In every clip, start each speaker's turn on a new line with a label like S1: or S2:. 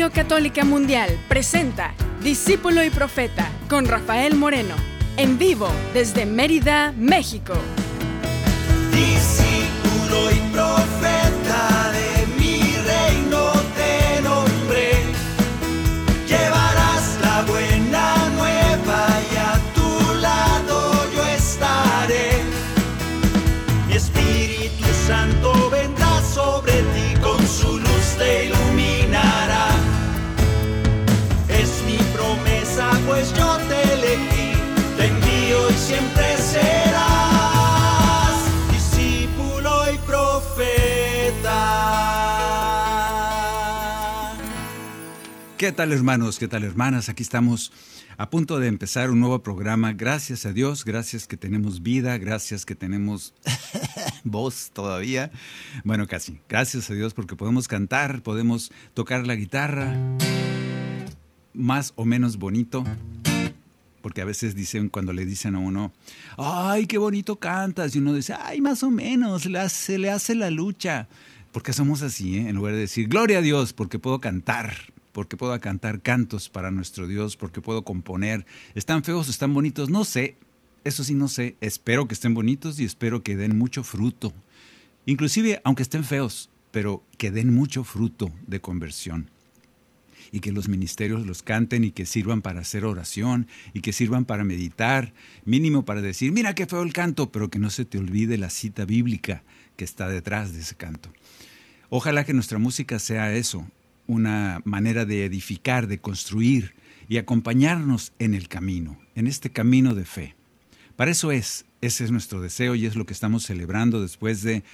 S1: Radio Católica Mundial presenta Discípulo y Profeta con Rafael Moreno, en vivo desde Mérida, México.
S2: Discípulo y profeta de mi reino te nombré, llevarás la buena nueva y a tu lado yo estaré. Mi Espíritu Santo vendrá sobre ti, con su luz te iluminará. Es mi promesa, pues yo te elegí, te envío y siempre serás discípulo y profeta.
S3: ¿Qué tal, hermanos? ¿Qué tal, hermanas? Aquí estamos a punto de empezar un nuevo programa. Gracias a Dios, gracias que tenemos vida, gracias que tenemos voz todavía. Bueno, casi. Gracias a Dios porque podemos cantar, podemos tocar la guitarra más o menos bonito. Porque a veces dicen, cuando le dicen a uno, ¡ay, qué bonito cantas! Y uno dice, ¡ay, más o menos! Se le hace la lucha. Porque somos así, ¿eh? En lugar de decir, ¡gloria a Dios! Porque puedo cantar cantos para nuestro Dios, porque puedo componer. ¿Están feos o están bonitos? No sé. Eso sí, no sé. Espero que estén bonitos y espero que den mucho fruto. Inclusive, aunque estén feos, pero que den mucho fruto de conversión. Y que los ministerios los canten y que sirvan para hacer oración y que sirvan para meditar, mínimo para decir, mira qué feo el canto, pero que no se te olvide la cita bíblica que está detrás de ese canto. Ojalá que nuestra música sea eso, una manera de edificar, de construir y acompañarnos en el camino, en este camino de fe. Para eso ese es nuestro deseo y es lo que estamos celebrando después de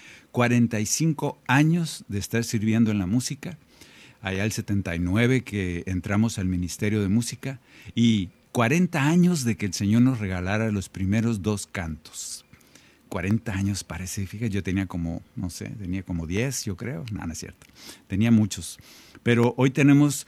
S3: 45 años de estar sirviendo en la música. Allá el 79 que entramos al Ministerio de Música y 40 años de que el Señor nos regalara los primeros 2 cantos. 40 años parece, fíjate, yo tenía como 10 yo creo, no es cierto, tenía muchos. Pero hoy tenemos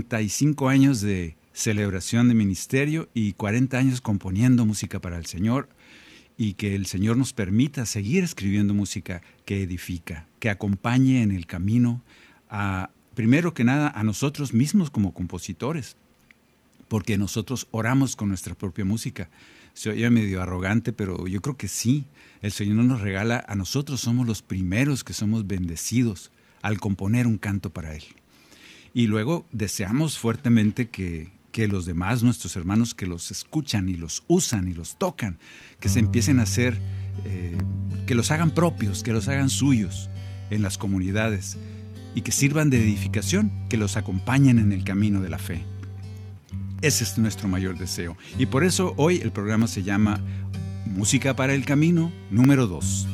S3: 45 años de celebración de ministerio y 40 años componiendo música para el Señor y que el Señor nos permita seguir escribiendo música que edifica, que acompañe en el camino primero que nada a nosotros mismos como compositores, porque nosotros oramos con nuestra propia música. Se oye medio arrogante, pero yo creo que sí. El Señor nos regala, a nosotros somos los primeros que somos bendecidos al componer un canto para Él. Y luego deseamos fuertemente que los demás, nuestros hermanos que los escuchan y los usan y los tocan, que se empiecen a hacer, que los hagan propios, que los hagan suyos en las comunidades, y que sirvan de edificación, que los acompañen en el camino de la fe. Ese es nuestro mayor deseo. Y por eso hoy el programa se llama Música para el Camino número 2.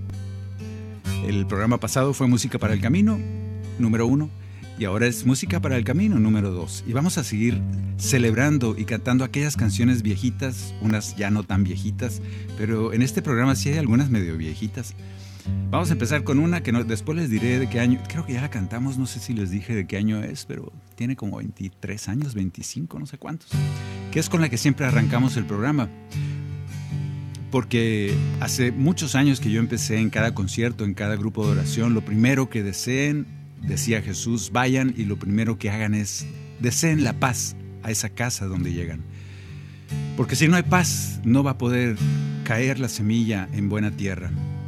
S3: El programa pasado fue Música para el Camino número 1 y ahora es Música para el Camino número 2. Y vamos a seguir celebrando y cantando aquellas canciones viejitas, unas ya no tan viejitas, pero en este programa sí hay algunas medio viejitas. Vamos a empezar con una que después les diré de qué año, creo que ya la cantamos, no sé si les dije de qué año es, pero tiene como 23 años, 25, no sé cuántos, que es con la que siempre arrancamos el programa. Porque hace muchos años que yo empecé en cada concierto, en cada grupo de oración, lo primero que deseen, decía Jesús, vayan y lo primero que hagan es deseen la paz a esa casa donde llegan. Porque si no hay paz, no va a poder caer la semilla en buena tierra.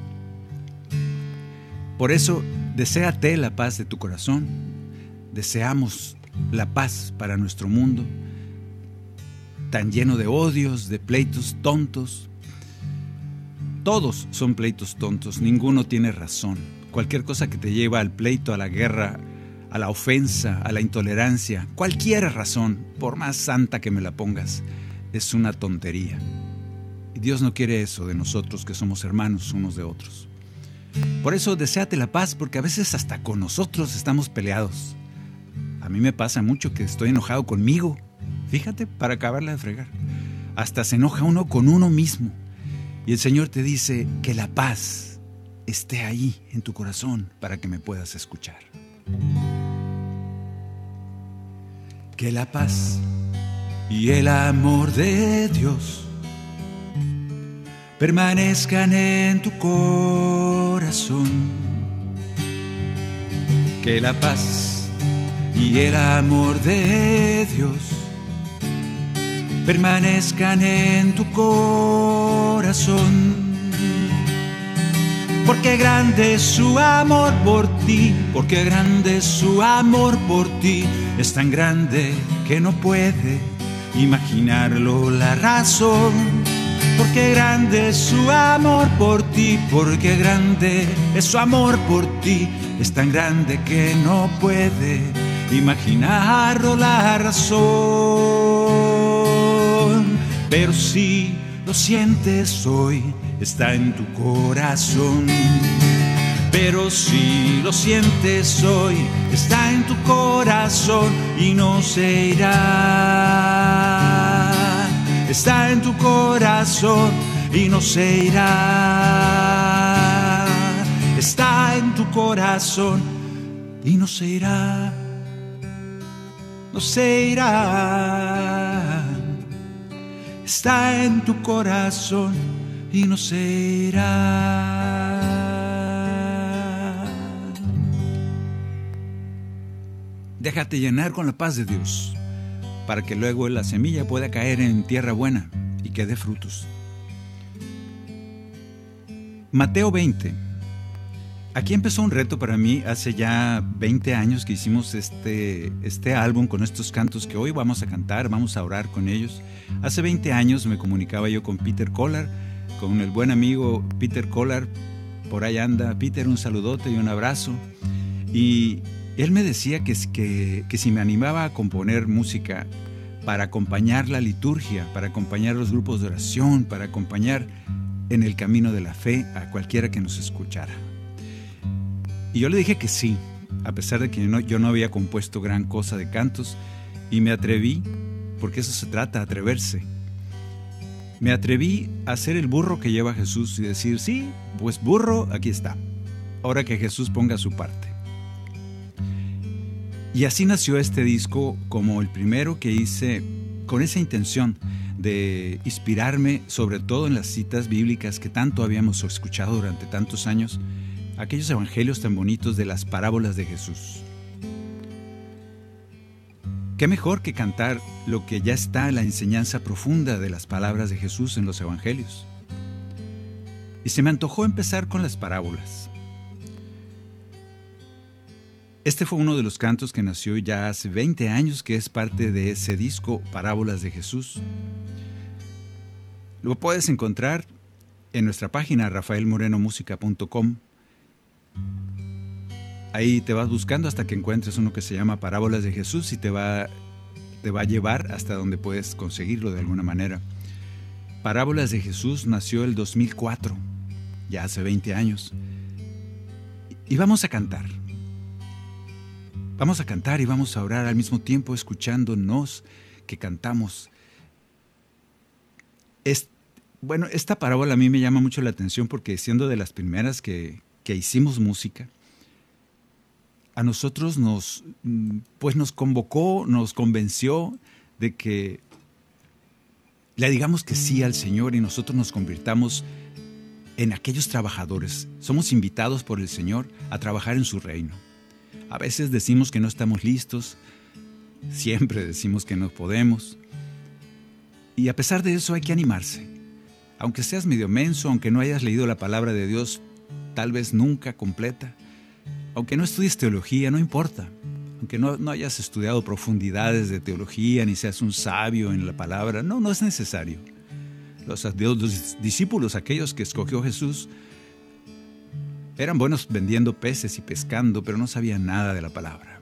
S3: Por eso, deséate la paz de tu corazón. Deseamos la paz para nuestro mundo, tan lleno de odios, de pleitos tontos. Todos son pleitos tontos, ninguno tiene razón. Cualquier cosa que te lleva al pleito, a la guerra, a la ofensa, a la intolerancia, cualquier razón, por más santa que me la pongas, es una tontería. Y Dios no quiere eso de nosotros que somos hermanos unos de otros. Por eso deséate la paz, porque a veces hasta con nosotros estamos peleados. A mí me pasa mucho que estoy enojado conmigo. Fíjate, para acabarla de fregar. Hasta se enoja uno con uno mismo. Y el Señor te dice que la paz esté ahí en tu corazón para que me puedas escuchar. Que la paz y el amor de Dios permanezcan en tu corazón. Que la paz y el amor de Dios permanezcan en tu corazón. Porque grande es su amor por ti, porque grande es su amor por ti, es tan grande que no puede imaginarlo la razón. Porque grande es su amor por ti, porque grande es su amor por ti, es tan grande que no puede imaginarlo la razón. Pero si lo sientes hoy, está en tu corazón. Pero si lo sientes hoy, está en tu corazón y no se irá. Está en tu corazón y no se irá. Está en tu corazón y no se irá. No se irá. Está en tu corazón y no se irá. Déjate llenar con la paz de Dios, para que luego la semilla pueda caer en tierra buena y que dé frutos. Mateo 20. Aquí empezó un reto para mí hace ya 20 años que hicimos este álbum con estos cantos que hoy vamos a cantar, vamos a orar con ellos. Hace 20 años me comunicaba yo con Peter Collar, con el buen amigo Peter Collar. Por ahí anda Peter, un saludote y un abrazo. Y él me decía que si me animaba a componer música para acompañar la liturgia, para acompañar los grupos de oración, para acompañar en el camino de la fe a cualquiera que nos escuchara. Y yo le dije que sí, a pesar de que yo no había compuesto gran cosa de cantos, y me atreví, porque eso se trata, atreverse. Me atreví a ser el burro que lleva a Jesús y decir, sí, pues burro, aquí está. Ahora que Jesús ponga su parte. Y así nació este disco como el primero que hice con esa intención de inspirarme sobre todo en las citas bíblicas que tanto habíamos escuchado durante tantos años, aquellos evangelios tan bonitos de las parábolas de Jesús. ¿Qué mejor que cantar lo que ya está en la enseñanza profunda de las palabras de Jesús en los evangelios? Y se me antojó empezar con las parábolas. Este fue uno de los cantos que nació ya hace 20 años, que es parte de ese disco Parábolas de Jesús. Lo puedes encontrar en nuestra página rafaelmorenomusica.com. Ahí te vas buscando hasta que encuentres uno que se llama Parábolas de Jesús y te va a llevar hasta donde puedes conseguirlo de alguna manera. Parábolas de Jesús nació el 2004, ya hace 20 años. Y vamos a cantar. Vamos a cantar y vamos a orar al mismo tiempo, escuchándonos que cantamos. Esta parábola a mí me llama mucho la atención porque siendo de las primeras que hicimos música, a nosotros nos convocó, nos convenció de que le digamos que sí al Señor y nosotros nos convirtamos en aquellos trabajadores. Somos invitados por el Señor a trabajar en su reino. A veces decimos que no estamos listos, siempre decimos que no podemos. Y a pesar de eso hay que animarse. Aunque seas medio menso, aunque no hayas leído la palabra de Dios, tal vez nunca completa, aunque no estudies teología, no importa. Aunque no hayas estudiado profundidades de teología, ni seas un sabio en la palabra, no es necesario. Los discípulos, aquellos que escogió Jesús, eran buenos vendiendo peces y pescando, pero no sabían nada de la palabra.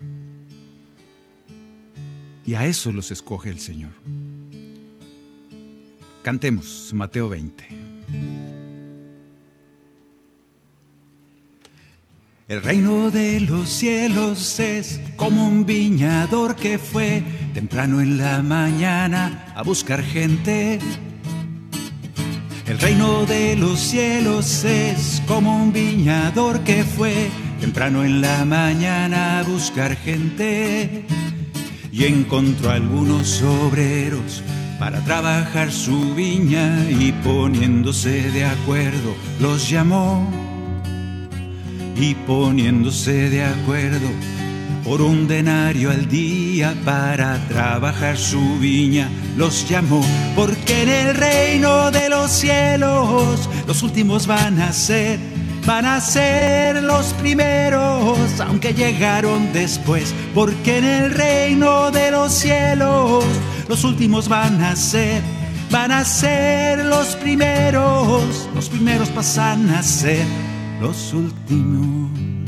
S3: Y a eso los escoge el Señor. Cantemos Mateo 20. El reino de los cielos es como un viñador que fue temprano en la mañana a buscar gente. El reino de los cielos es como un viñador que fue temprano en la mañana a buscar gente. Y encontró algunos obreros para trabajar su viña y poniéndose de acuerdo los llamó. Y poniéndose de acuerdo por un denario al día para trabajar su viña los llamó, porque en el reino de los cielos los últimos van a ser los primeros, aunque llegaron después, porque en el reino de los cielos los últimos van a ser los primeros pasan a ser los últimos.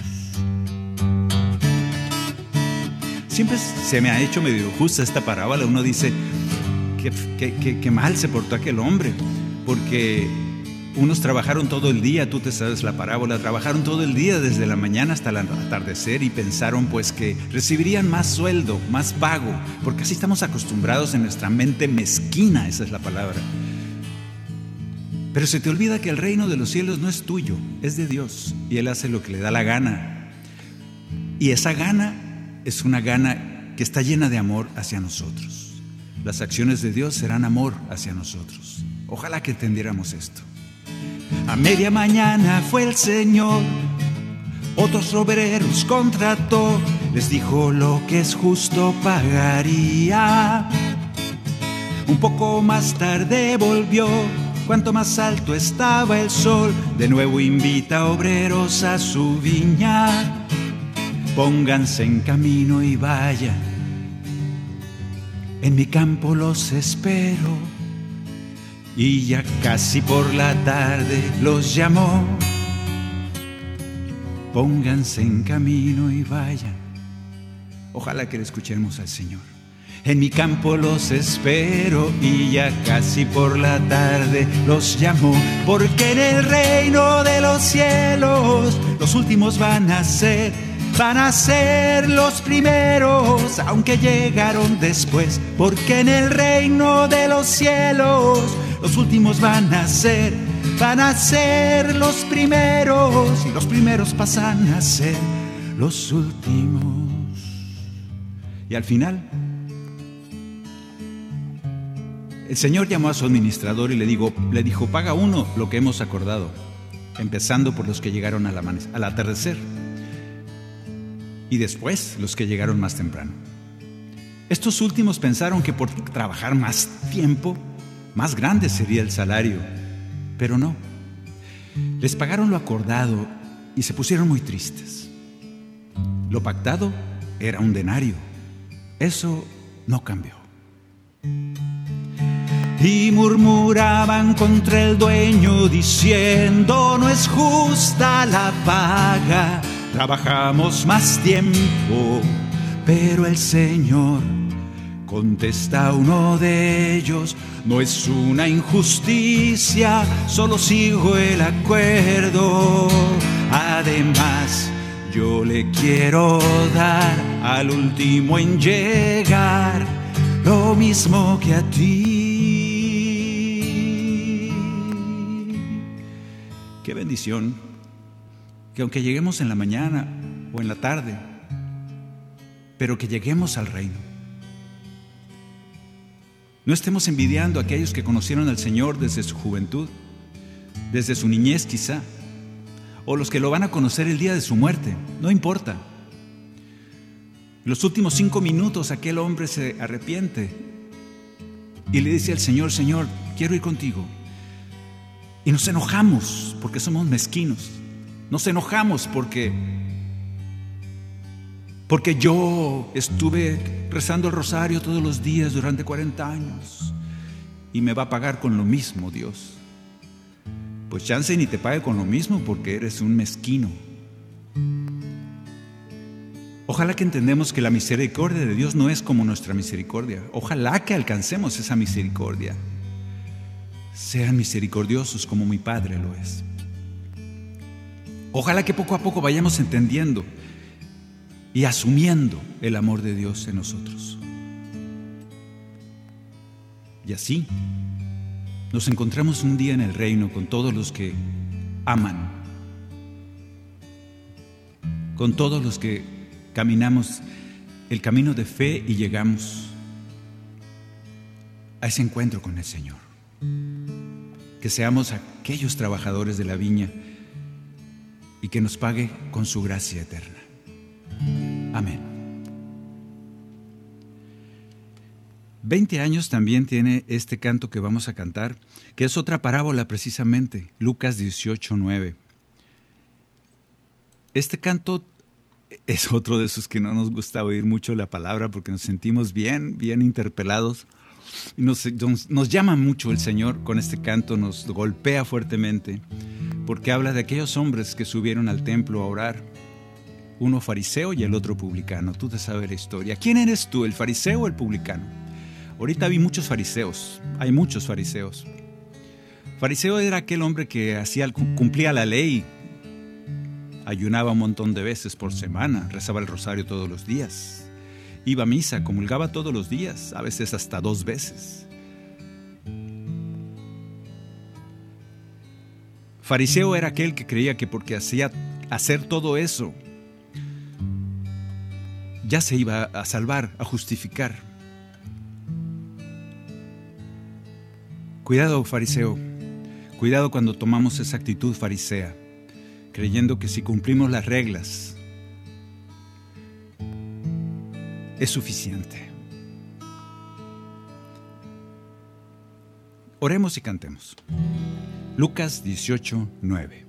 S3: Siempre se me ha hecho medio justa esta parábola. Uno dice que mal se portó aquel hombre, porque unos trabajaron todo el día, tú te sabes la parábola, trabajaron todo el día desde la mañana hasta el atardecer y pensaron pues que recibirían más sueldo, más pago, porque así estamos acostumbrados en nuestra mente mezquina, esa es la palabra. Pero se te olvida que el reino de los cielos no es tuyo, es de Dios, y Él hace lo que le da la gana. Y esa gana es una gana que está llena de amor hacia nosotros. Las acciones de Dios serán amor hacia nosotros. Ojalá que entendiéramos esto. A media mañana fue el Señor, otros obreros contrató, les dijo lo que es justo pagaría. Un poco más tarde volvió, cuanto más alto estaba el sol, de nuevo invita a obreros a su viña. Pónganse en camino y vayan, en mi campo los espero. Y ya casi por la tarde los llamó. Pónganse en camino y vayan. Ojalá que le escuchemos al Señor. En mi campo los espero, y ya casi por la tarde los llamó, porque en el reino de los cielos los últimos van a ser los primeros, aunque llegaron después, porque en el reino de los cielos los últimos van a ser los primeros, y los primeros pasan a ser los últimos. Y al final, el Señor llamó a su administrador y le dijo, paga uno lo que hemos acordado, empezando por los que llegaron al atardecer, y después los que llegaron más temprano. Estos últimos pensaron que por trabajar más tiempo, más grande sería el salario, pero no. Les pagaron lo acordado y se pusieron muy tristes. Lo pactado era un denario. Eso no cambió. Y murmuraban contra el dueño diciendo, no es justa la paga, trabajamos más tiempo. Pero el Señor contesta a uno de ellos, no es una injusticia, solo sigo el acuerdo. Además, yo le quiero dar al último en llegar lo mismo que a ti. Qué bendición que aunque lleguemos en la mañana o en la tarde, pero que lleguemos al reino. No estemos envidiando a aquellos que conocieron al Señor desde su juventud, desde su niñez quizá, o los que lo van a conocer el día de su muerte, no importa. En los últimos 5 minutos aquel hombre se arrepiente y le dice al Señor, Señor, quiero ir contigo. Y nos enojamos porque somos mezquinos, nos enojamos porque yo estuve rezando el rosario todos los días durante 40 años y me va a pagar con lo mismo, Dios. Pues chance ni te pague con lo mismo porque eres un mezquino. Ojalá que entendamos que la misericordia de Dios no es como nuestra misericordia. Ojalá que alcancemos esa misericordia. Sean misericordiosos como mi Padre lo es. Ojalá que poco a poco vayamos entendiendo y asumiendo el amor de Dios en nosotros. Y así nos encontramos un día en el reino con todos los que aman, con todos los que caminamos el camino de fe y llegamos a ese encuentro con el Señor. Que seamos aquellos trabajadores de la viña y que nos pague con su gracia eterna. Amén. 20 años también tiene este canto que vamos a cantar, que es otra parábola precisamente, Lucas 18:9. Este canto es otro de esos que no nos gusta oír mucho la palabra porque nos sentimos bien interpelados. Nos llama mucho el Señor con este canto, nos golpea fuertemente porque habla de aquellos hombres que subieron al templo a orar, uno fariseo y el otro publicano. Tú te sabes la historia. ¿Quién eres tú, el fariseo o el publicano? Ahorita vi muchos fariseos, hay muchos fariseos. Fariseo era aquel hombre que cumplía la ley, ayunaba un montón de veces por semana, rezaba el rosario todos los días, iba a misa, comulgaba todos los días, a veces hasta 2 veces. Fariseo era aquel que creía que porque hacía hacer todo eso, ya se iba a salvar, a justificar. Cuidado, fariseo, cuidado cuando tomamos esa actitud farisea, creyendo que si cumplimos las reglas es suficiente. Oremos y cantemos. Lucas 18:9.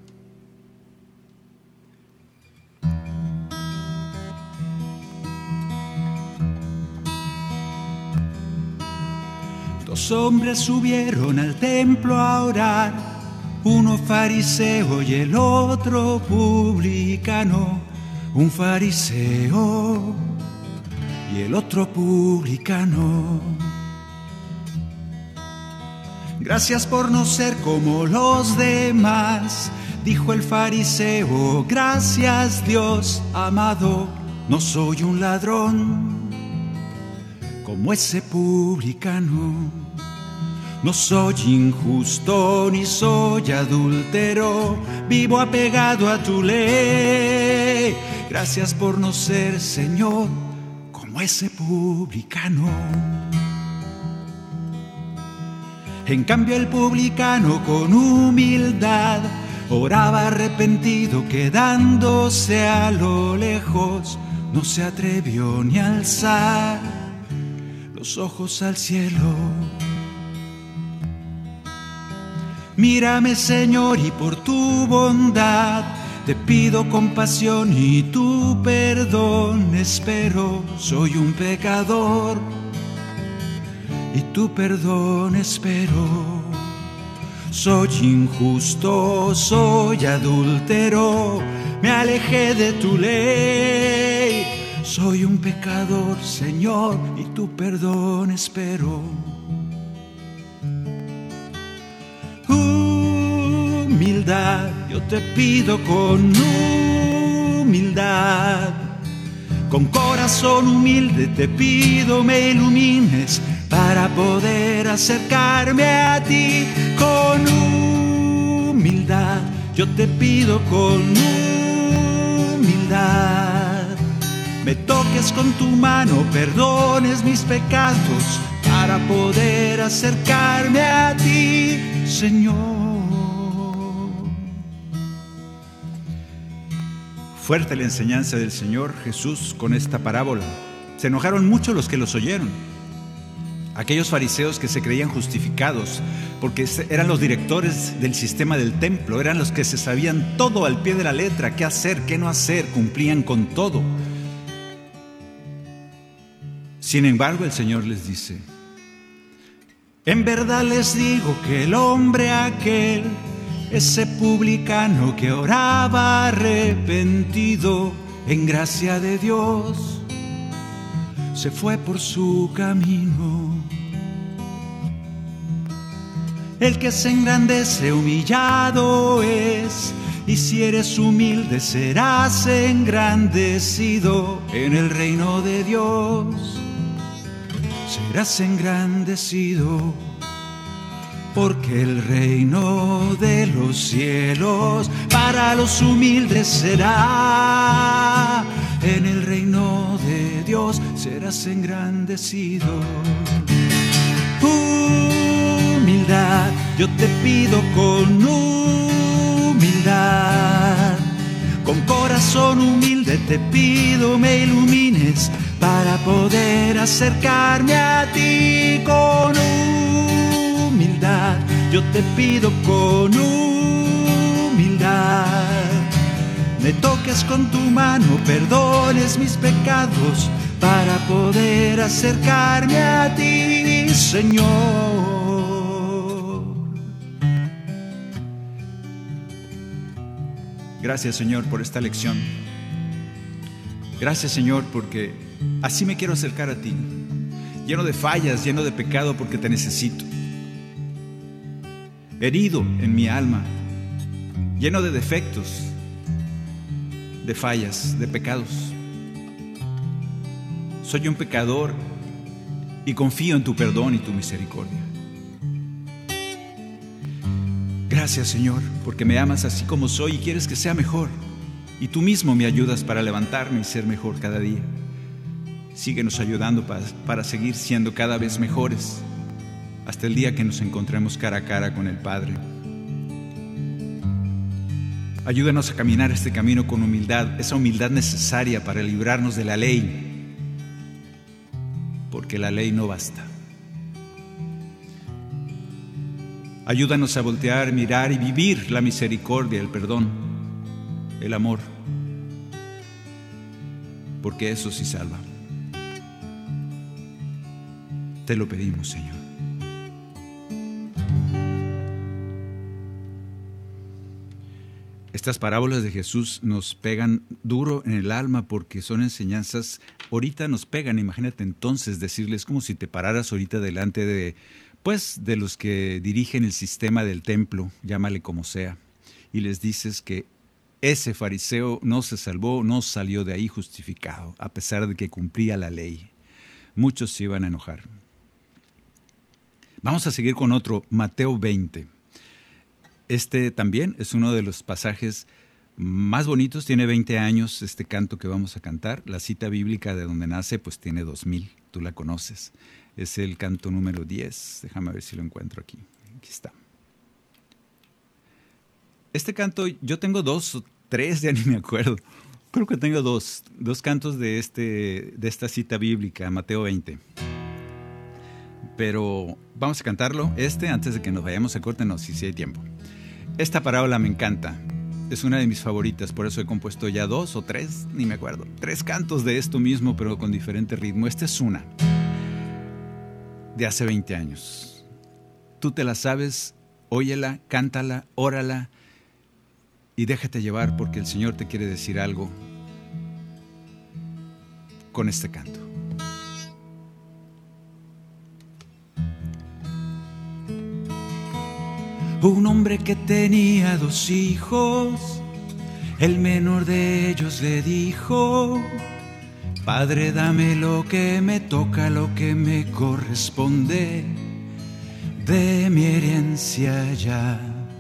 S2: Dos hombres subieron al templo a orar, uno fariseo y el otro publicano. Un fariseo y el otro publicano. Gracias por no ser como los demás, dijo el fariseo. Gracias, Dios amado, no soy un ladrón como ese publicano. No soy injusto ni soy adúltero, vivo apegado a tu ley. Gracias por no ser, Señor, como ese publicano. En cambio el publicano con humildad oraba arrepentido, quedándose a lo lejos. No se atrevió ni a alzar los ojos al cielo. Mírame, Señor, y por tu bondad te pido compasión y tu perdón espero. Soy un pecador y tu perdón espero. Soy injusto, soy adúltero, me alejé de tu ley. Soy un pecador, Señor, y tu perdón espero. Humildad, yo te pido con humildad. Con corazón humilde te pido me ilumines para poder acercarme a ti. Con humildad, yo te pido con humildad. Me toques con tu mano, perdones mis pecados para poder acercarme a ti, Señor.
S3: Fuerte la enseñanza del Señor Jesús con esta parábola. Se enojaron mucho los que los oyeron. Aquellos fariseos que se creían justificados, porque eran los directores del sistema del templo, eran los que se sabían todo al pie de la letra, qué hacer, qué no hacer, cumplían con todo. Sin embargo, el Señor les dice:
S2: en verdad les digo que el hombre aquel, ese publicano que oraba arrepentido en gracia de Dios, se fue por su camino. El que se engrandece humillado es, y si eres humilde serás engrandecido en el reino de Dios. Serás engrandecido, porque el reino de los cielos para los humildes será. En el reino de Dios serás engrandecido. Humildad, yo te pido con humildad. Con corazón humilde te pido me ilumines para poder acercarme a ti con humildad. Yo te pido con humildad, me toques con tu mano, perdones mis pecados, para poder acercarme a ti, Señor.
S3: Gracias, Señor, por esta lección. Gracias, Señor, porque así me quiero acercar a ti, lleno de fallas, lleno de pecado, porque te necesito. Herido en mi alma, lleno de defectos, de fallas, de pecados. Soy un pecador y confío en tu perdón y tu misericordia. Gracias, Señor, porque me amas así como soy y quieres que sea mejor. Y tú mismo me ayudas para levantarme y ser mejor cada día. Síguenos ayudando para seguir siendo cada vez mejores, hasta el día que nos encontremos cara a cara con el Padre. Ayúdanos a caminar este camino con humildad, esa humildad necesaria para librarnos de la ley, porque la ley no basta. Ayúdanos a voltear, mirar y vivir la misericordia, el perdón, el amor, porque eso sí salva. Te lo pedimos, Señor. Estas parábolas de Jesús nos pegan duro en el alma porque son enseñanzas, ahorita nos pegan. Imagínate entonces decirles como si te pararas ahorita delante de los que dirigen el sistema del templo, llámale como sea, y les dices que ese fariseo no se salvó, no salió de ahí justificado, a pesar de que cumplía la ley. Muchos se iban a enojar. Vamos a seguir con otro, Mateo 20. Este también es uno de los pasajes más bonitos, tiene 20 años este canto que vamos a cantar. La cita bíblica de donde nace pues tiene 2000, tú la conoces. Es el canto número 10, déjame ver si lo encuentro aquí. Aquí está. Este canto, yo tengo 2 o 3, ya ni me acuerdo. Creo que tengo dos cantos de esta cita bíblica, Mateo 20. Pero vamos a cantarlo, antes de que nos vayamos a corte, no, si hay tiempo. Esta parábola me encanta, es una de mis favoritas, por eso he compuesto ya 2 o 3, ni me acuerdo. 3 cantos de esto mismo, pero con diferente ritmo. Esta es una, de hace 20 años. Tú te la sabes, óyela, cántala, órala y déjate llevar porque el Señor te quiere decir algo con este canto. Un hombre que tenía 2 hijos, el menor de ellos le dijo: Padre, dame lo que me toca, lo que me corresponde de mi herencia ya.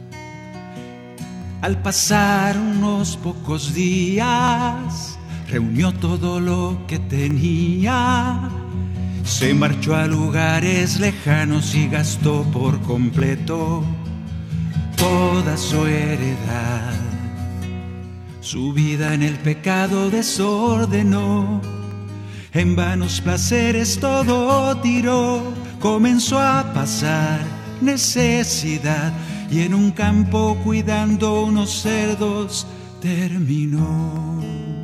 S3: Al pasar unos pocos días, reunió todo lo que tenía, se marchó a lugares lejanos y gastó por completo toda su heredad. Su vida en el pecado desordenó, en vanos placeres todo tiró, comenzó a pasar necesidad y en un campo cuidando unos cerdos terminó.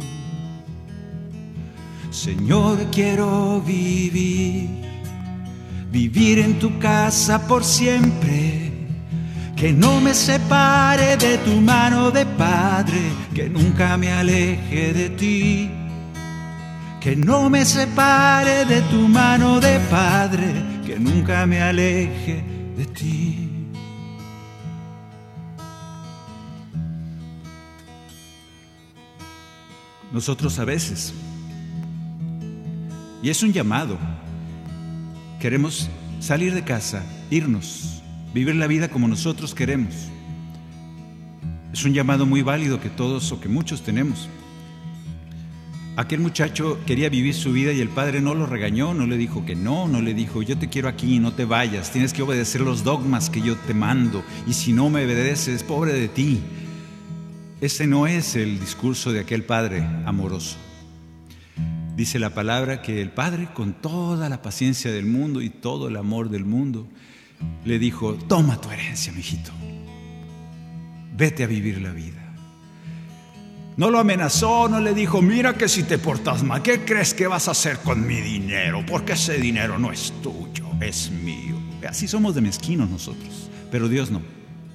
S3: Señor, quiero vivir en tu casa por siempre, que no me separe de tu mano de Padre, que nunca me aleje de ti. Que no me separe de tu mano de Padre, que nunca me aleje de ti. Nosotros a veces, y es un llamado, queremos salir de casa, irnos, vivir la vida como nosotros queremos. Es un llamado muy válido que todos o que muchos tenemos. Aquel muchacho quería vivir su vida y el padre no lo regañó, no le dijo que no le dijo: yo te quiero aquí, no te vayas, tienes que obedecer los dogmas que yo te mando, y si no me obedeces, pobre de ti. Ese no es el discurso de aquel padre amoroso. Dice la palabra que el padre, con toda la paciencia del mundo y todo el amor del mundo, le dijo: toma tu herencia, mijito, vete a vivir la vida. No lo amenazó, no le dijo: mira que si te portas mal, ¿qué crees que vas a hacer con mi dinero? Porque ese dinero no es tuyo, es mío. Así somos de mezquinos nosotros, pero Dios no.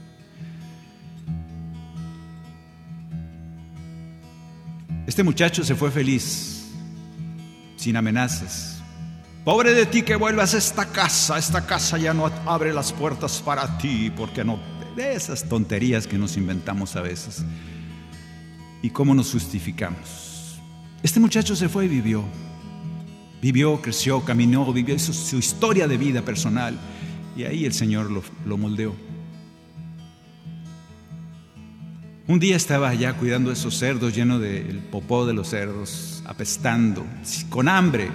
S3: Este muchacho se fue feliz, sin amenazas. Pobre de ti que vuelvas a esta casa ya no abre las puertas para ti, porque no, de esas tonterías que nos inventamos a veces. ¿Y cómo nos justificamos? Este muchacho se fue y vivió, creció, caminó, vivió su historia de vida personal, y ahí el Señor lo moldeó. Un día estaba allá cuidando de esos cerdos, lleno del popó de los cerdos, apestando, con hambre.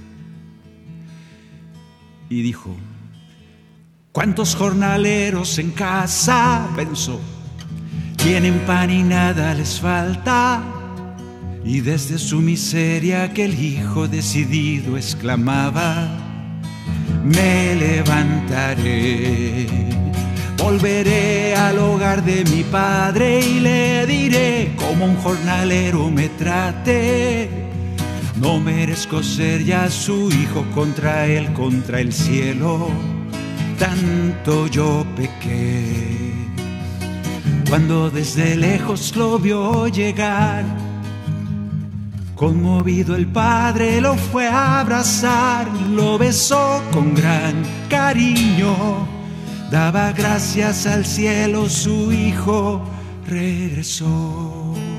S3: Y dijo: ¿cuántos jornaleros en casa? Pensó, tienen pan y nada les falta. Y desde su miseria aquel hijo decidido exclamaba: me levantaré, volveré al hogar de mi padre y le diré como un jornalero me trate. No merezco ser ya su hijo, contra él, contra el cielo, tanto yo pequé. Cuando desde lejos lo vio llegar, conmovido el padre lo fue a abrazar, lo besó con gran cariño, daba gracias al cielo, su hijo regresó.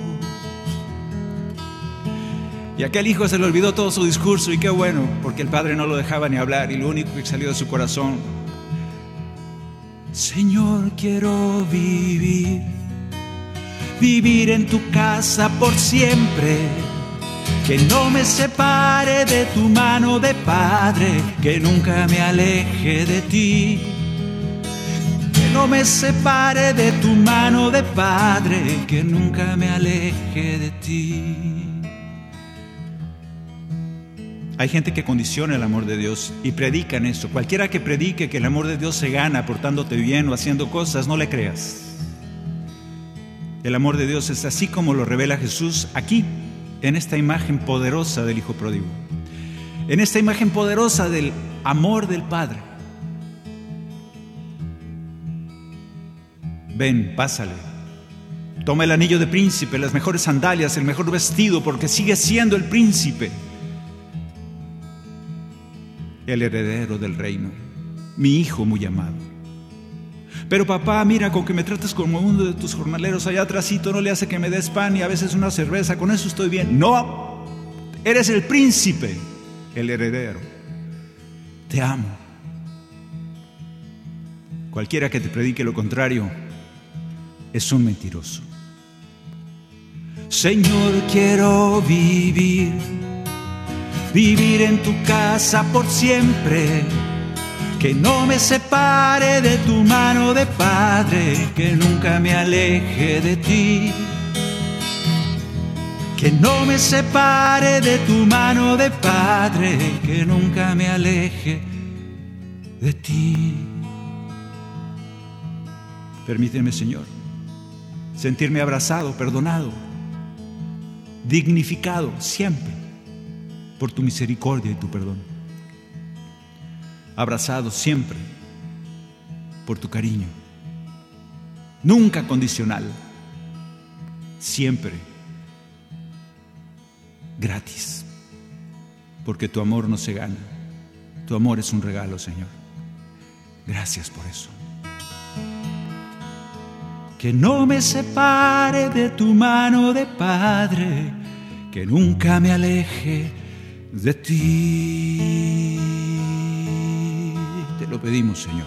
S3: Y aquel hijo se le olvidó todo su discurso, y qué bueno, porque el padre no lo dejaba ni hablar, y lo único que salió de su corazón: Señor, quiero vivir en tu casa por siempre, que no me separe de tu mano de padre, que nunca me aleje de ti. Que no me separe de tu mano de padre, que nunca me aleje de ti. Hay gente que condiciona el amor de Dios y predican eso. Cualquiera que predique que el amor de Dios se gana portándote bien o haciendo cosas, no le creas. El amor de Dios es así como lo revela Jesús aquí, en esta imagen poderosa del Hijo Pródigo, en esta imagen poderosa del amor del Padre. Ven, pásale, toma el anillo de príncipe, las mejores sandalias, el mejor vestido, porque sigue siendo el príncipe, el heredero del reino, mi hijo muy amado. Pero papá, mira, con que me trates como uno de tus jornaleros allá atrásito no le hace que me des pan y a veces una cerveza, con eso estoy bien. No, eres el príncipe, el heredero. Te amo. Cualquiera que te predique lo contrario es un mentiroso. Señor, quiero vivir en tu casa por siempre, que no me separe de tu mano de padre, que nunca me aleje de ti. Que no me separe de tu mano de padre, que nunca me aleje de ti. Permíteme, Señor, sentirme abrazado, perdonado, dignificado siempre por tu misericordia y tu perdón. Abrazado siempre por tu cariño, nunca condicional, siempre gratis, porque tu amor no se gana, tu amor es un regalo, Señor. Gracias por eso. Que no me separe de tu mano de Padre, que nunca me aleje de ti. Te lo pedimos, Señor.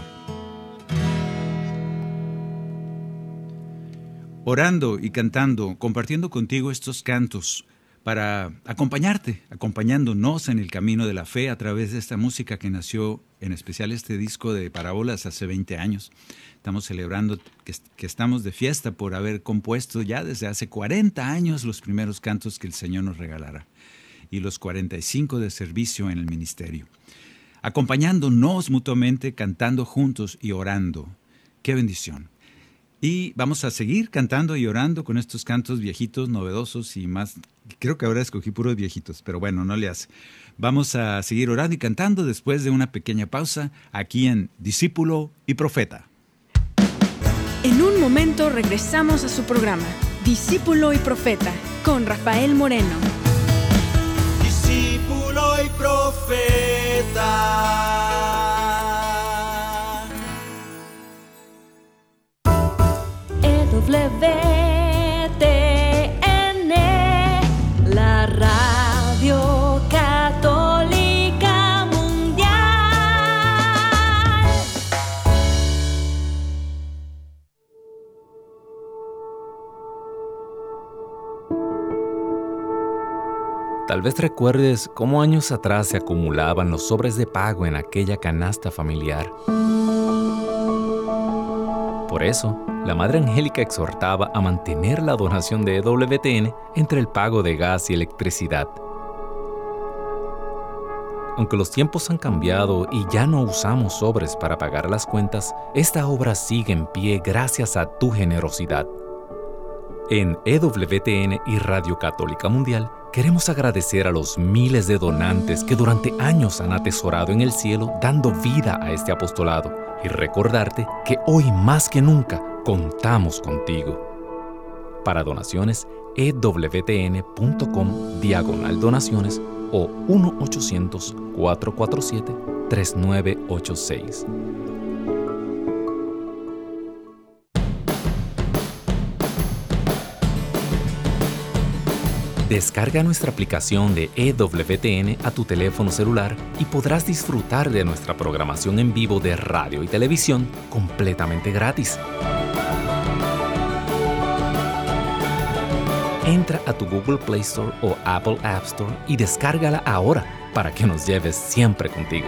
S3: Orando y cantando, compartiendo contigo estos cantos para acompañándonos en el camino de la fe a través de esta música que nació, en especial este disco de Parábolas, hace 20 años. Estamos celebrando que estamos de fiesta por haber compuesto ya desde hace 40 años los primeros cantos que el Señor nos regalara. y los 45 de servicio en el ministerio. Acompañándonos mutuamente, cantando juntos y orando. ¡Qué bendición! Y vamos a seguir cantando y orando con estos cantos viejitos, novedosos y más. Creo que ahora escogí puros viejitos, pero bueno, no le hace. Vamos a seguir orando y cantando después de una pequeña pausa aquí en Discípulo y Profeta.
S1: En un momento regresamos a su programa, Discípulo y Profeta, con Rafael Moreno.
S2: Discípulo y Profeta.
S4: WTN, la Radio Católica Mundial.
S5: Tal vez recuerdes cómo años atrás se acumulaban los sobres de pago en aquella canasta familiar. Por eso, la Madre Angélica exhortaba a mantener la donación de EWTN entre el pago de gas y electricidad. Aunque los tiempos han cambiado y ya no usamos sobres para pagar las cuentas, esta obra sigue en pie gracias a tu generosidad. En EWTN y Radio Católica Mundial, queremos agradecer a los miles de donantes que durante años han atesorado en el cielo dando vida a este apostolado y recordarte que hoy más que nunca contamos contigo. Para donaciones, ewtn.com/donaciones o 1-800-447-3986. Descarga nuestra aplicación de EWTN a tu teléfono celular y podrás disfrutar de nuestra programación en vivo de radio y televisión completamente gratis. Entra a tu Google Play Store o Apple App Store y descárgala ahora para que nos lleves siempre contigo.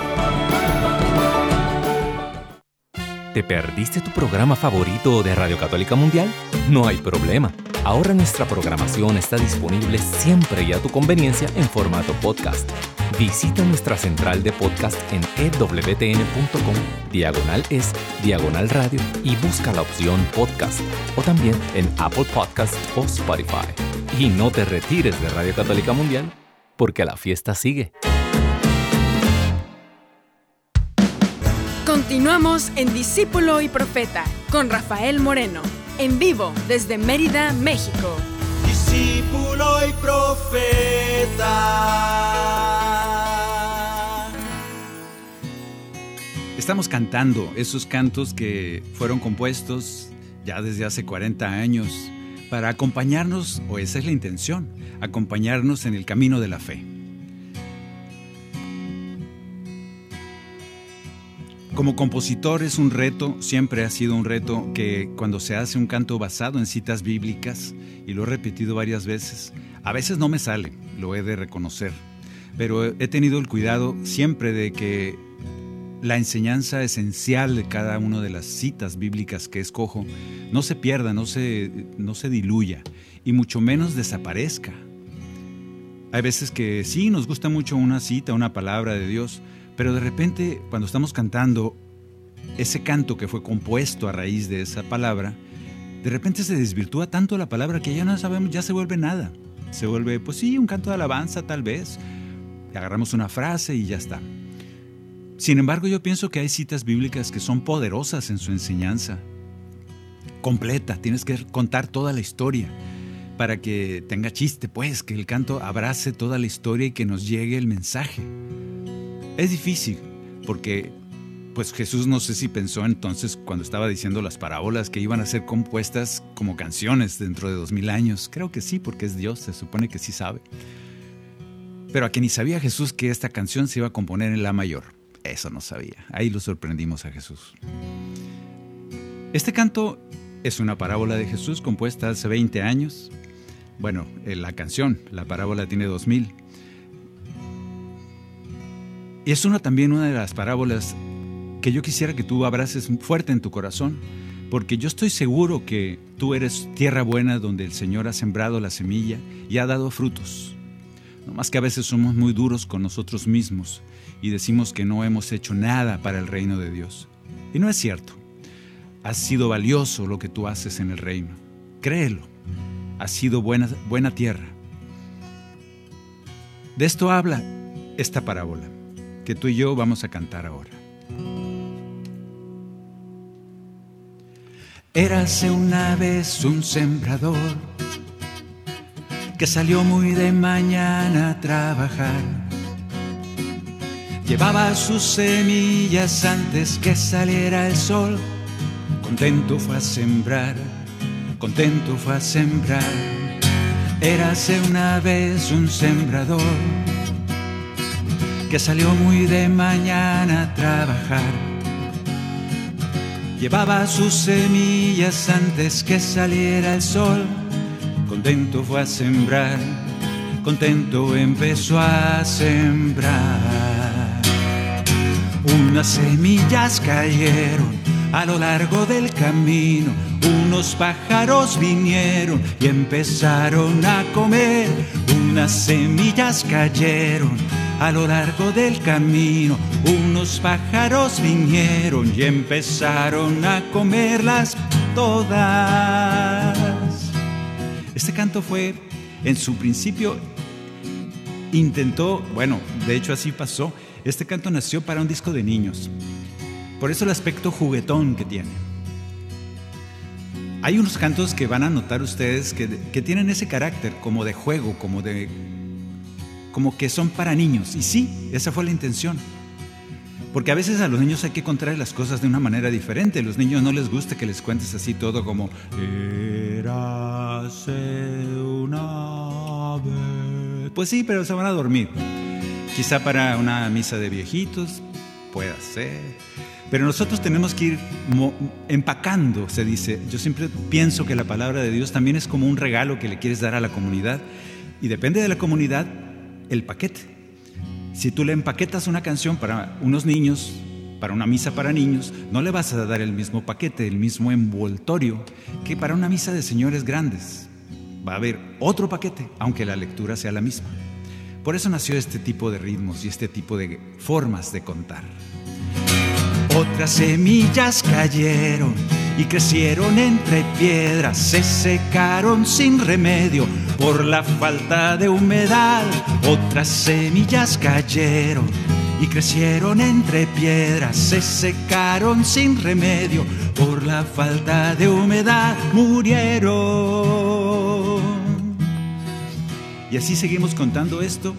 S5: ¿Te perdiste tu programa favorito de Radio Católica Mundial? No hay problema. Ahora nuestra programación está disponible siempre y a tu conveniencia en formato podcast. Visita nuestra central de podcast en ewtn.com/es/radio y busca la opción podcast o también en Apple Podcast o Spotify. Y no te retires de Radio Católica Mundial porque la fiesta sigue.
S1: Continuamos en Discípulo y Profeta con Rafael Moreno, en vivo desde Mérida, México.
S2: Discípulo y Profeta.
S3: Estamos cantando esos cantos que fueron compuestos ya desde hace 40 años para acompañarnos, o esa es la intención, acompañarnos en el camino de la fe. Como compositor es un reto, siempre ha sido un reto que cuando se hace un canto basado en citas bíblicas, y lo he repetido varias veces, a veces no me sale, lo he de reconocer, pero he tenido el cuidado siempre de que la enseñanza esencial de cada una de las citas bíblicas que escojo no se pierda, no se diluya y mucho menos desaparezca. Hay veces que sí, nos gusta mucho una cita, una palabra de Dios, pero de repente, cuando estamos cantando ese canto que fue compuesto a raíz de esa palabra, de repente se desvirtúa tanto la palabra que ya no sabemos, ya se vuelve nada. Se vuelve, pues sí, un canto de alabanza tal vez. Agarramos una frase y ya está. Sin embargo, yo pienso que hay citas bíblicas que son poderosas en su enseñanza. Completa, tienes que contar toda la historia para que tenga chiste, pues, que el canto abrace toda la historia y que nos llegue el mensaje. Es difícil, porque pues Jesús no sé si pensó entonces cuando estaba diciendo las parábolas que iban a ser compuestas como canciones dentro de 2000 años. Creo que sí, porque es Dios, se supone que sí sabe. Pero a que ni sabía Jesús que esta canción se iba a componer en la mayor. Eso no sabía. Ahí lo sorprendimos a Jesús. Este canto es una parábola de Jesús compuesta hace 20 años. Bueno, la canción, la parábola tiene 2000. Y es también una de las parábolas que yo quisiera que tú abraces fuerte en tu corazón, porque yo estoy seguro que tú eres tierra buena donde el Señor ha sembrado la semilla y ha dado frutos. No más que a veces somos muy duros con nosotros mismos y decimos que no hemos hecho nada para el reino de Dios. Y no es cierto. Ha sido valioso lo que tú haces en el reino. Créelo. Ha sido buena tierra. De esto habla esta parábola que tú y yo vamos a cantar ahora. Érase una vez un sembrador que salió muy de mañana a trabajar. Llevaba sus semillas antes que saliera el sol. Contento fue a sembrar, contento fue a sembrar. Érase una vez un sembrador que salió muy de mañana a trabajar. Llevaba sus semillas antes que saliera el sol. Contento fue a sembrar, contento empezó a sembrar. Unas semillas cayeron a lo largo del camino, unos pájaros vinieron y empezaron a comer. Unas semillas cayeron a lo largo del camino, unos pájaros vinieron y empezaron a comerlas todas. Este canto fue, en su principio, de hecho así pasó. Este canto nació para un disco de niños. Por eso el aspecto juguetón que tiene. Hay unos cantos que van a notar ustedes que tienen ese carácter como de juego, como que son para niños. Y sí, esa fue la intención. Porque a veces a los niños hay que contarles las cosas de una manera diferente. A los niños no les gusta que les cuentes así todo como érase una vez. Pues sí, pero se van a dormir. Quizá para una misa de viejitos, pueda ser. Pero nosotros tenemos que ir empacando, se dice. Yo siempre pienso que la palabra de Dios también es como un regalo que le quieres dar a la comunidad. Y depende de la comunidad el paquete. Si tú le empaquetas una canción para unos niños, para una misa para niños, no le vas a dar el mismo paquete, el mismo envoltorio que para una misa de señores grandes. Va a haber otro paquete, aunque la lectura sea la misma. Por eso nació este tipo de ritmos y este tipo de formas de contar. Otras semillas cayeron y crecieron entre piedras, se secaron sin remedio por la falta de humedad. Otras semillas cayeron y crecieron entre piedras, se secaron sin remedio por la falta de humedad, murieron. Y así seguimos contando esto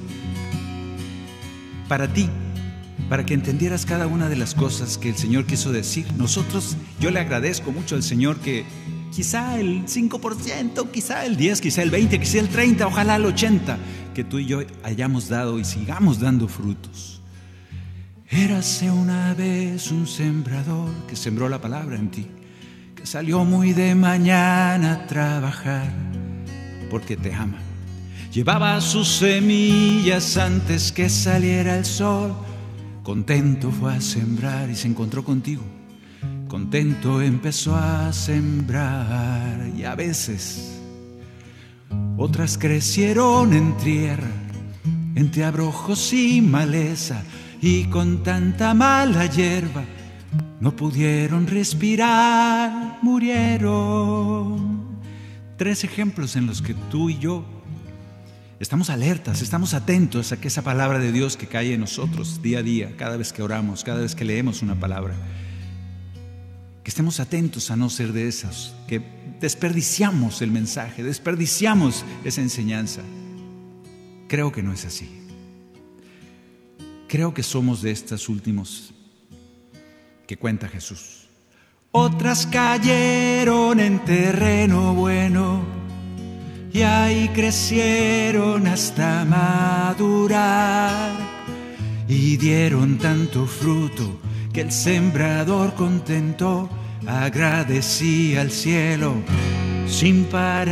S3: para ti, para que entendieras cada una de las cosas que el Señor quiso decir. Yo le agradezco mucho al Señor que quizá el 5%, quizá el 10%, quizá el 20%, quizá el 30%, ojalá el 80%, que tú y yo hayamos dado y sigamos dando frutos. Érase una vez un sembrador que sembró la palabra en ti, que salió muy de mañana a trabajar porque te ama. Llevaba sus semillas antes que saliera el sol. Contento fue a sembrar y se encontró contigo. Contento empezó a sembrar. Y a veces otras crecieron en tierra, entre abrojos y maleza, y con tanta mala hierba no pudieron respirar, murieron. 3 ejemplos en los que tú y yo estamos alertas, estamos atentos a que esa palabra de Dios que cae en nosotros día a día, cada vez que oramos, cada vez que leemos una palabra, que estemos atentos a no ser de esas, que desperdiciamos el mensaje, desperdiciamos esa enseñanza. Creo que no es así. Creo que somos de estas últimos que cuenta Jesús. Otras cayeron en terreno bueno y ahí crecieron hasta madurar y dieron tanto fruto que el sembrador contento agradecía al cielo sin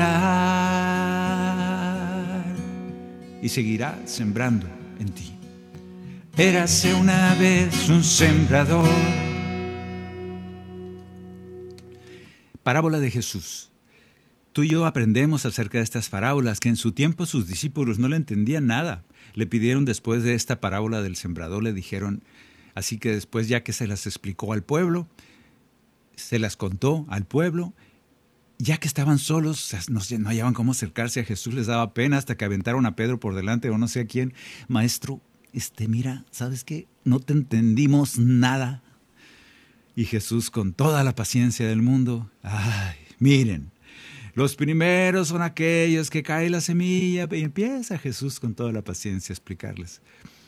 S3: parar y seguirá sembrando en ti. Érase una vez un sembrador. Parábola de Jesús. Tú y yo aprendemos acerca de estas parábolas que en su tiempo sus discípulos no le entendían nada. Le pidieron después de esta parábola del sembrador, le dijeron, así que después ya que se las explicó al pueblo, se las contó al pueblo, ya que estaban solos, no hallaban cómo acercarse a Jesús, les daba pena hasta que aventaron a Pedro por delante o no sé a quién. Maestro, mira, ¿sabes qué? No te entendimos nada. Y Jesús con toda la paciencia del mundo, ay, miren, los primeros son aquellos que cae la semilla, y empieza Jesús con toda la paciencia a explicarles.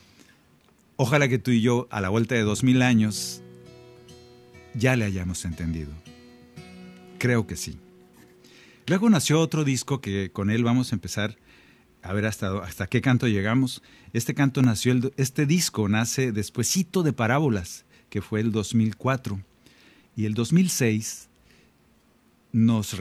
S3: Ojalá que tú y yo, a la vuelta de 2000 años, ya le hayamos entendido. Creo que sí. Luego nació otro disco que con él vamos a empezar a ver hasta qué canto llegamos. Este disco nace despuesito de Parábolas, que fue el 2004. Y el 2006 nos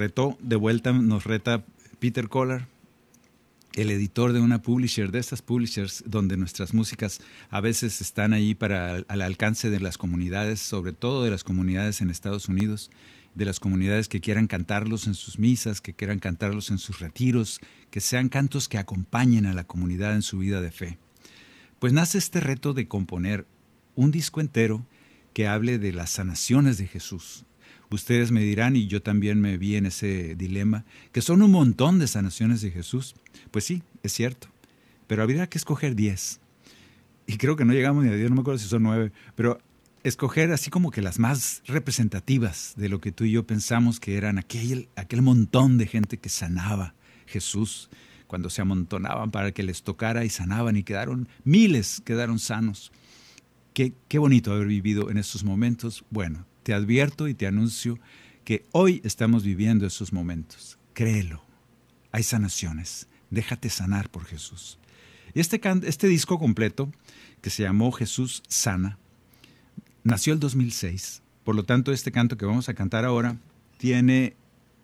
S3: reta Peter Koller, el editor de una publisher, de estas publishers donde nuestras músicas a veces están ahí al alcance de las comunidades, sobre todo de las comunidades en Estados Unidos, de las comunidades que quieran cantarlos en sus misas, que quieran cantarlos en sus retiros, que sean cantos que acompañen a la comunidad en su vida de fe. Pues nace este reto de componer un disco entero que hable de las sanaciones de Jesús. Ustedes me dirán, y yo también me vi en ese dilema, que son un montón de sanaciones de Jesús. Pues sí, es cierto, pero habría que escoger 10. Y creo que no llegamos ni a 10, no me acuerdo si son 9, pero escoger así como que las más representativas de lo que tú y yo pensamos que eran aquel montón de gente que sanaba Jesús, cuando se amontonaban para que les tocara y sanaban y miles quedaron sanos. Qué bonito haber vivido en esos momentos. Bueno, te advierto y te anuncio que hoy estamos viviendo esos momentos. Créelo, hay sanaciones, déjate sanar por Jesús. Y este disco completo, que se llamó Jesús Sana, nació el 2006. Por lo tanto, este canto que vamos a cantar ahora tiene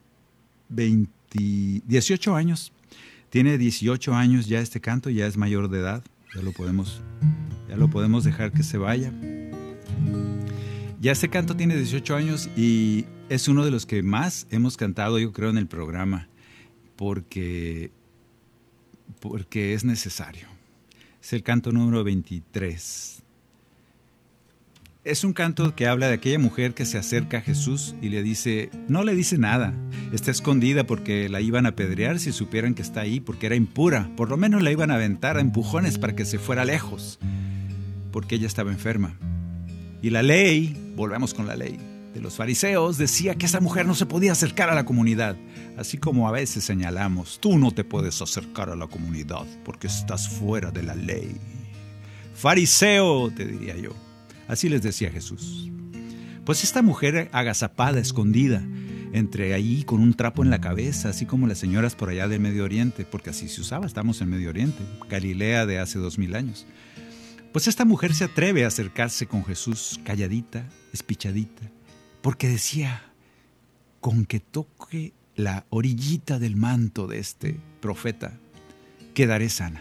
S3: 18 años. Tiene 18 años ya este canto, ya es mayor de edad. Ya lo podemos dejar que se vaya. Ya este canto tiene 18 años y es uno de los que más hemos cantado, yo creo, en el programa, porque es necesario. Es el canto número 23. Es un canto que habla de aquella mujer que se acerca a Jesús y no le dice nada. Está escondida porque la iban a apedrear si supieran que está ahí, porque era impura. Por lo menos la iban a aventar a empujones para que se fuera lejos, porque ella estaba enferma. Y la ley, volvemos con la ley, de los fariseos decía que esa mujer no se podía acercar a la comunidad. Así como a veces señalamos, tú no te puedes acercar a la comunidad porque estás fuera de la ley. Fariseo, te diría yo. Así les decía Jesús. Pues esta mujer agazapada, escondida, entre ahí con un trapo en la cabeza, así como las señoras por allá del Medio Oriente, porque así se usaba, estamos en Medio Oriente, Galilea de hace 2000 años. Pues esta mujer se atreve a acercarse con Jesús calladita, espichadita, porque decía, con que toque la orillita del manto de este profeta, quedaré sana.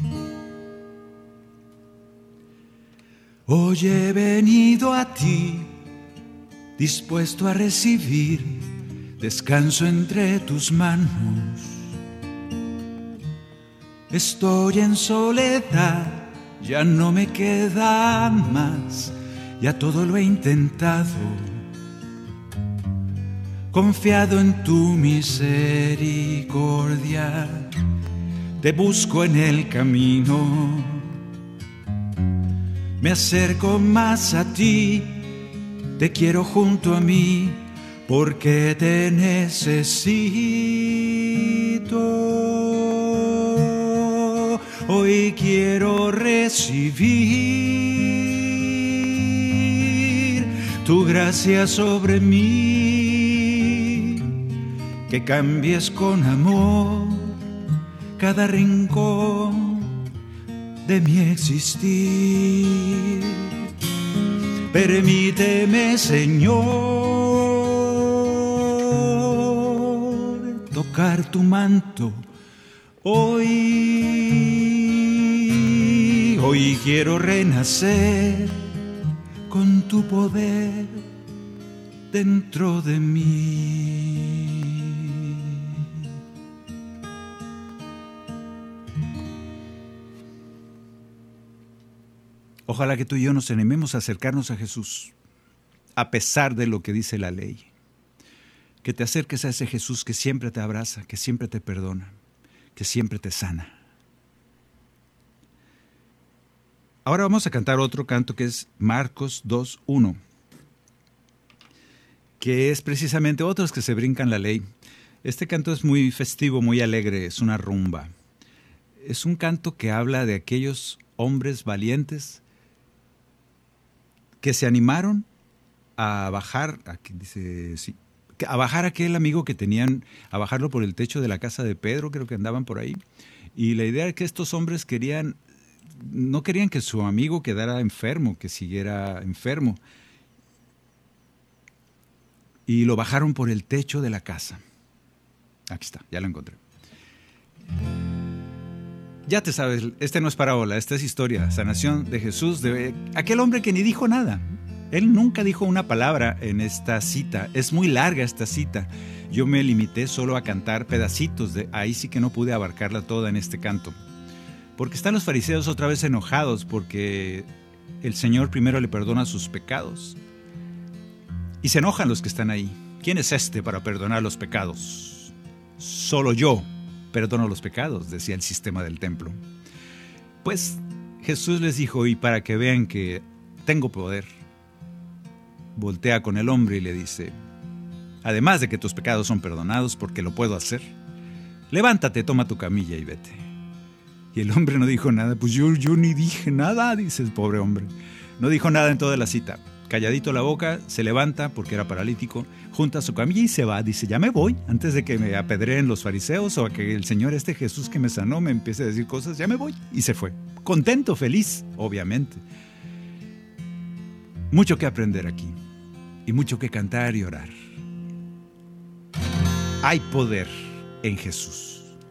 S2: Hoy he venido a ti, dispuesto a recibir descanso entre tus manos. Estoy en soledad, ya no me queda más, ya todo lo he intentado. Confiado en tu misericordia, te busco en el camino. Me acerco más a ti, te quiero junto a mí, porque te necesito. Hoy quiero recibir tu gracia sobre mí, que cambies con amor cada rincón de mi existir. Permíteme, Señor, tocar tu manto hoy. Hoy quiero renacer con tu poder dentro de mí.
S3: Ojalá que tú y yo nos animemos a acercarnos a Jesús, a pesar de lo que dice la ley. Que te acerques a ese Jesús que siempre te abraza, que siempre te perdona, que siempre te sana. Ahora vamos a cantar otro canto que es Marcos 2:1, que es precisamente otros que se brincan la ley. Este canto es muy festivo, muy alegre, es una rumba. Es un canto que habla de aquellos hombres valientes que se animaron a bajar, aquí dice, sí, a bajar a aquel amigo que tenían, a bajarlo por el techo de la casa de Pedro, creo que andaban por ahí. Y la idea era que estos hombres no querían que su amigo quedara enfermo, que siguiera enfermo. Y lo bajaron por el techo de la casa. Aquí está, ya lo encontré. Ya te sabes, este no es parábola, esta es historia, sanación de Jesús, de aquel hombre que ni dijo nada. Él nunca dijo una palabra en esta cita, es muy larga esta cita. Yo me limité solo a cantar pedacitos, ahí sí que no pude abarcarla toda en este canto. Porque están los fariseos otra vez enojados porque el Señor primero le perdona sus pecados. Y se enojan los que están ahí. ¿Quién es este para perdonar los pecados? Solo yo perdono los pecados, decía el sistema del templo. Pues Jesús les dijo, y para que vean que tengo poder, voltea con el hombre y le dice, además de que tus pecados son perdonados porque lo puedo hacer, levántate, toma tu camilla y vete. Y el hombre no dijo nada. Pues yo ni dije nada, dice el pobre hombre. No dijo nada en toda la cita. Calladito la boca, se levanta porque era paralítico, junta su camilla y se va. Dice, ya me voy, antes de que me apedreen los fariseos o a que el Señor, este Jesús que me sanó, me empiece a decir cosas, ya me voy. Y se fue, contento, feliz, obviamente. Mucho que aprender aquí y mucho que cantar y orar. Hay poder en Jesús.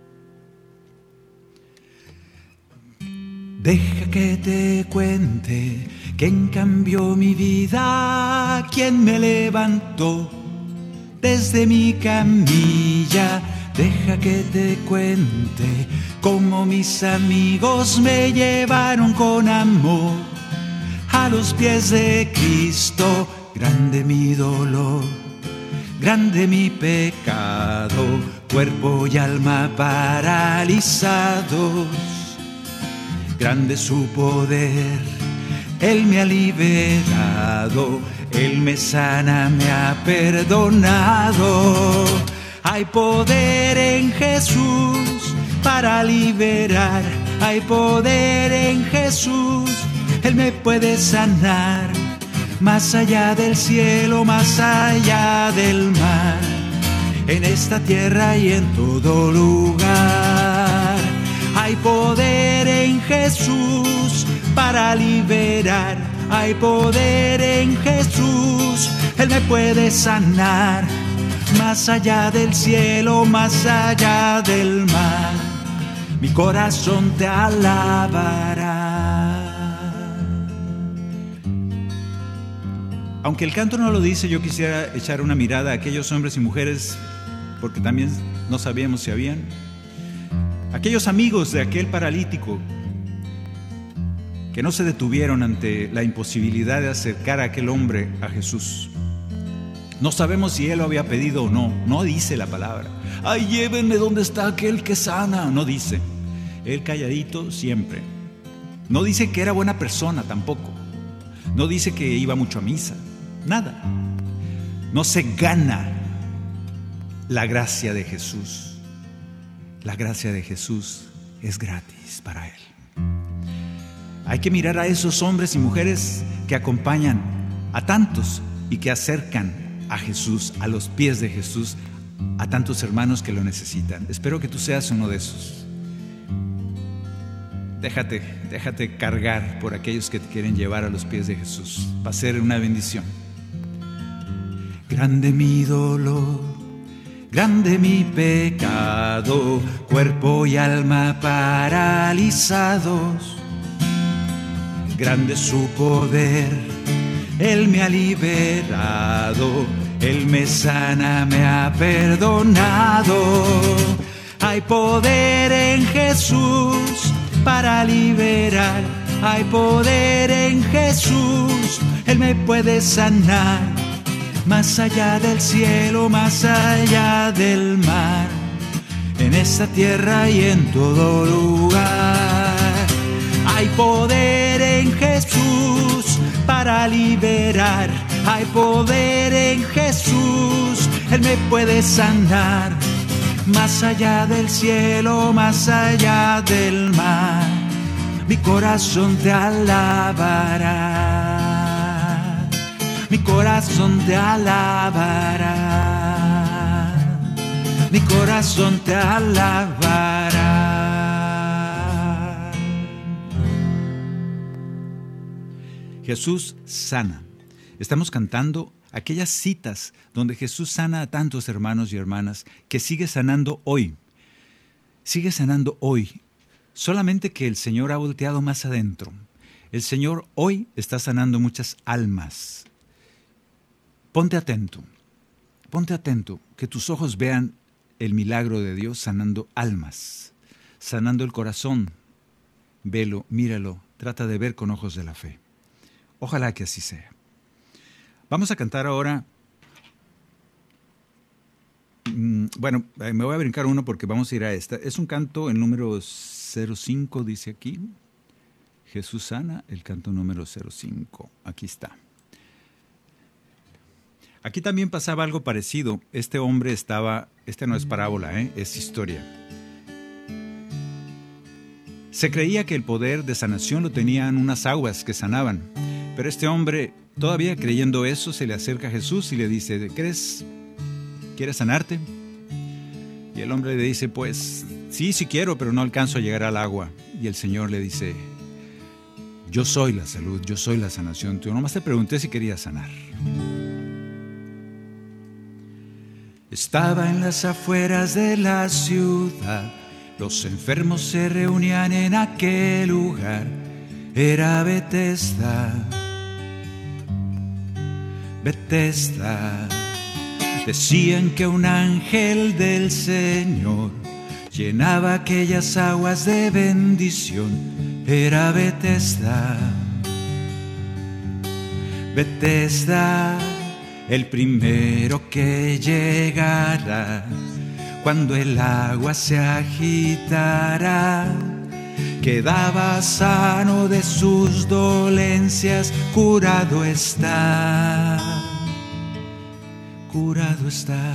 S3: Deja que te cuente quién cambió mi vida, quién me levantó desde mi camilla. Deja que te cuente cómo mis amigos me llevaron con amor a los pies de Cristo. Grande mi dolor, grande mi pecado, cuerpo y alma paralizados. Grande su poder, Él me ha liberado, Él me sana, me ha perdonado. Hay poder en Jesús para liberar, hay poder en Jesús, Él me puede sanar. Más allá del cielo, más allá del mar, en esta tierra y en todo lugar. Hay poder en Jesús para liberar, hay poder en Jesús, Él me puede sanar. Más allá del cielo, más allá del mar, mi corazón te alabará. Aunque el canto no lo dice, yo quisiera echar una mirada a aquellos hombres y mujeres, porque también no sabíamos si habían. Aquellos amigos de aquel paralítico que no se detuvieron ante la imposibilidad de acercar a aquel hombre a Jesús. No sabemos si él lo había pedido o no, no dice la palabra. ¡Ay, llévenme donde está aquel que sana! No dice. Él calladito siempre. No dice que era buena persona tampoco. No dice que iba mucho a misa. Nada. No se gana la gracia de Jesús. La gracia de Jesús es gratis para Él. Hay que mirar a esos hombres y mujeres que acompañan a tantos y que acercan a Jesús, a los pies de Jesús, a tantos hermanos que lo necesitan. Espero que tú seas uno de esos. Déjate cargar por aquellos que te quieren llevar a los pies de Jesús. Va a ser una bendición. Grande mi dolor, grande mi pecado, cuerpo y alma paralizados. Grande su poder, Él me ha liberado, Él me sana, me ha perdonado. Hay poder en Jesús para liberar, Hay poder en Jesús, Él me puede sanar. Más allá del cielo, más allá del mar, en esta tierra y en todo lugar. Hay poder en Jesús para liberar. Hay poder en Jesús, Él me puede sanar. Más allá del cielo, más allá del mar, mi corazón te alabará. Mi corazón te alabará. Mi corazón te alabará. Jesús sana. Estamos cantando aquellas citas donde Jesús sana a tantos hermanos y hermanas, que sigue sanando hoy. Sigue sanando hoy. Solamente que el Señor ha volteado más adentro. El Señor hoy está sanando muchas almas. Ponte atento, que tus ojos vean el milagro de Dios sanando almas, sanando el corazón. Velo, míralo, trata de ver con ojos de la fe. Ojalá que así sea. Vamos a cantar ahora. Bueno, me voy a brincar uno porque vamos a ir a esta. Es un canto, el número 05, dice aquí. Jesús sana, el canto número 05. Aquí está. Aquí también pasaba algo parecido. Este hombre estaba, no es parábola, es historia. Se creía que el poder de sanación lo tenían unas aguas que sanaban, pero este hombre, todavía creyendo eso, se le acerca a Jesús y le dice, ¿quieres sanarte? Y el hombre le dice, pues, sí quiero, pero no alcanzo a llegar al agua. Y el Señor le dice, yo soy la salud, yo soy la sanación. Yo nomás te pregunté si querías sanar. Estaba en las afueras de la ciudad, los enfermos se reunían en aquel lugar. Era Betesda. Decían que un ángel del Señor llenaba aquellas aguas de bendición. Era Betesda, el primero que llegará cuando el agua se agitará. Quedaba sano de sus dolencias, curado está. Curado está.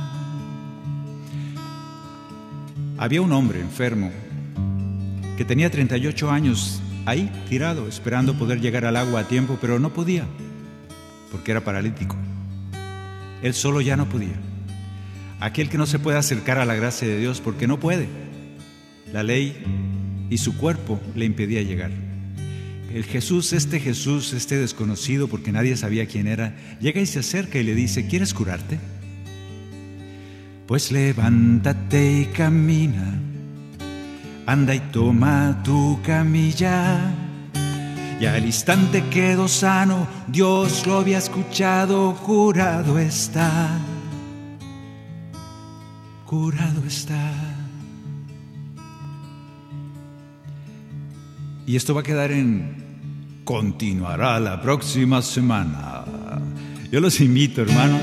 S3: Había un hombre enfermo que tenía 38 años ahí tirado, esperando poder llegar al agua a tiempo, pero no podía, porque era paralítico. Él solo ya no podía. Aquel que no se puede acercar a la gracia de Dios porque no puede. La ley y su cuerpo le impedía llegar. Este desconocido, porque nadie sabía quién era, llega y se acerca y le dice, ¿quieres curarte? Pues levántate y camina, anda y toma tu camilla. Y al instante quedó sano, Dios lo había escuchado, curado está. Curado está. Y esto va a quedar continuará la próxima semana. Yo los invito, hermanos,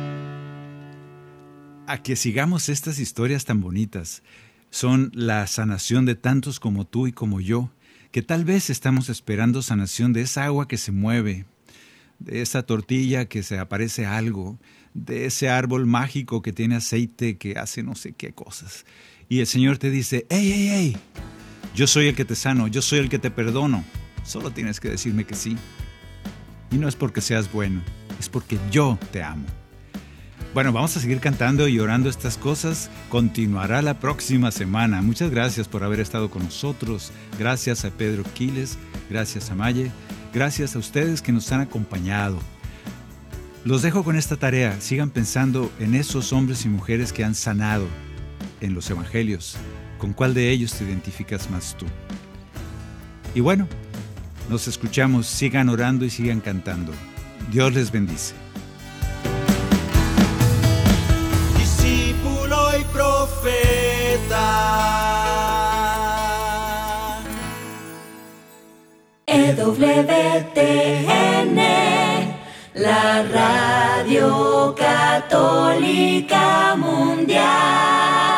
S3: a que sigamos estas historias tan bonitas. Son la sanación de tantos como tú y como yo, que tal vez estamos esperando sanación de esa agua que se mueve, de esa tortilla que se aparece algo, de ese árbol mágico que tiene aceite que hace no sé qué cosas. Y el Señor te dice, ¡Ey! Yo soy el que te sano, yo soy el que te perdono. Solo tienes que decirme que sí. Y no es porque seas bueno, es porque yo te amo. Bueno, vamos a seguir cantando y orando estas cosas. Continuará la próxima semana. Muchas gracias por haber estado con nosotros. Gracias a Pedro Quiles, gracias a Maye, gracias a ustedes que nos han acompañado. Los dejo con esta tarea. Sigan pensando en esos hombres y mujeres que han sanado en los evangelios. ¿Con cuál de ellos te identificas más tú? Y bueno, nos escuchamos. Sigan orando y sigan cantando. Dios les bendice.
S2: Discípulo y profeta.
S4: EWTN, la Radio Católica Mundial.